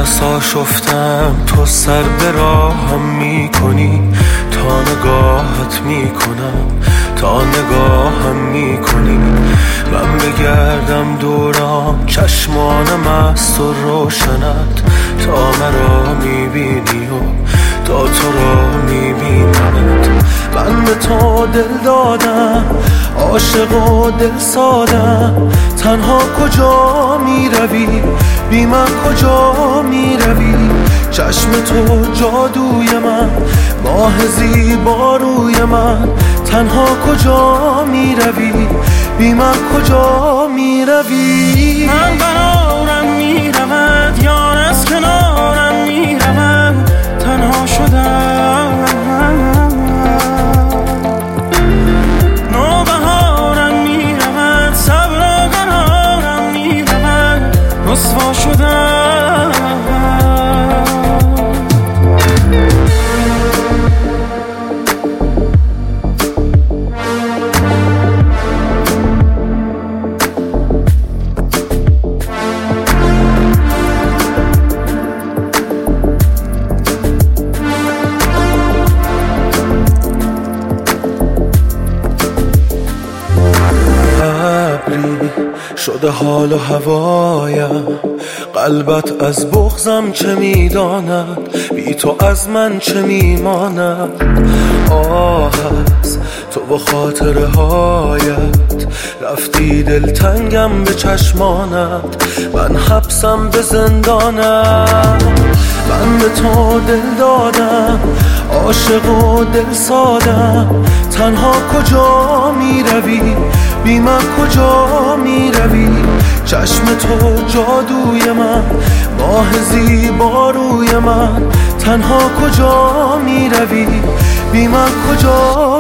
نفس آشفتم تو سر به راهم میکنی، تا نگاهت میکنم تا نگاهم میکنی. من بگردم دورم چشمانم مست و روشنت، تا مرا میبینی و تا تو را میبینمت. من به تو دل دادم عاشق و دل سادم، تنها کجا میروی بی من کجا میروی؟ چشم تو جادوی من، ماه زیبا روی من، تنها کجا میروی بی من کجا میروی؟ من قرارم میرود یار از کنارم میرود، تنها شدم نوبهارم میرود، صبر و قرارم میرود، رسوا شدم. شده حال و هوایم، قلبت از بغضم چه میداند، بی تو از من چه میماند؟ آه از تو و خاطره هایت، رفتی دلتنگم به چشمانت، من حبسم به زندانم. من به تو دل دادم عاشق و دل سادم، تنها کجا میروی بی من کجا میروی؟ چشم تو جادوی من، ماه زیبا روی من، تنها کجا میروی بی من کجا